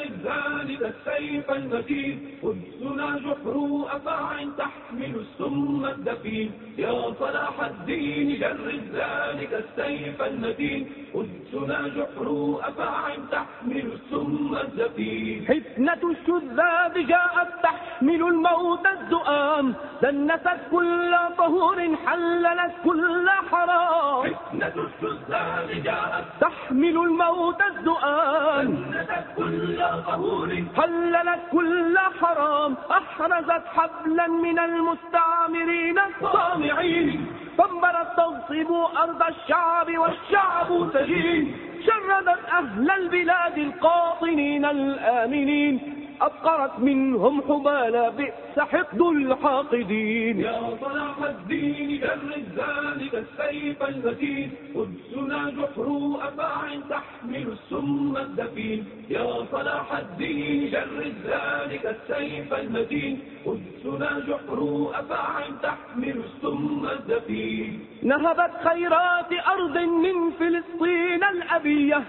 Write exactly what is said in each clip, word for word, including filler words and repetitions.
جرد ذلك السيف المتين، قدسنا جحر أفاع تحمل السم الدفين. يا صلاح الدين جرد ذلك السيف المتين، قدسنا جحر أفاع تحمل السم الدفين. حفنة الشذاذ جاءت تحمل الموت الزؤام، دنست كل طهور حللت كل حرام. حفنة الشذاذ جاءت تحمل الموت الزؤام، دنست كل طهور حللت كل حرام. أحرزت حبلا من المستعمرين الطامعين، فانبرت تغصب أرض الشعب والشعب تجين. شردت أهل البلاد القاطنين الآمنين، أبقرت منهم حبال بئس حقد الحاقدين. يا صلاح الدين جرد ذلك السيف المتين، قدسنا جحر أفاع تحمل السم الدفين. يا صلاح الدين جرد ذلك السيف المتين، قدسنا جحر أفاع تحمل السم الدفين. نهبت خيرات أرض من فلسطين الأبية،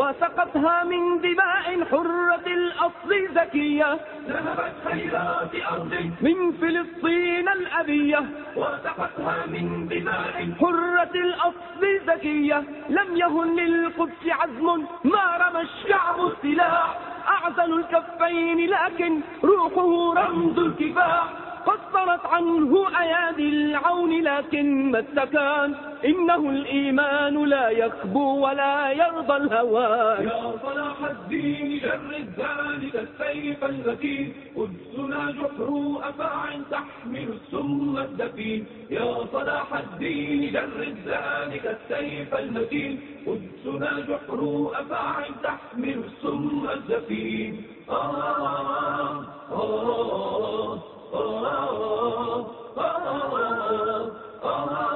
وسقتها من دماء حرة الأصل زكية. نهبت خيرات أرض من فلسطين الأبية، وسقتها من دماء حرة الأصل زكية. لم يهن للقدس عزم ما رمى الشعب السلاح، أعزل الكفين لكن روحه رمز الكفاح. قصرت عنه أيادي العون لكن ما استكان، إنه الإيمان لا يخبو ولا يرضى الهوان. يا صلاح الدين جرد ذلك السيف المتين، قدسنا جحر أفاع تحمل السم الدفين. يا صلاح الدين جرد ذلك السيف المتين، قدسنا جحر أفاع تحمل السم الدفين. آه آه آه آه آه آه آه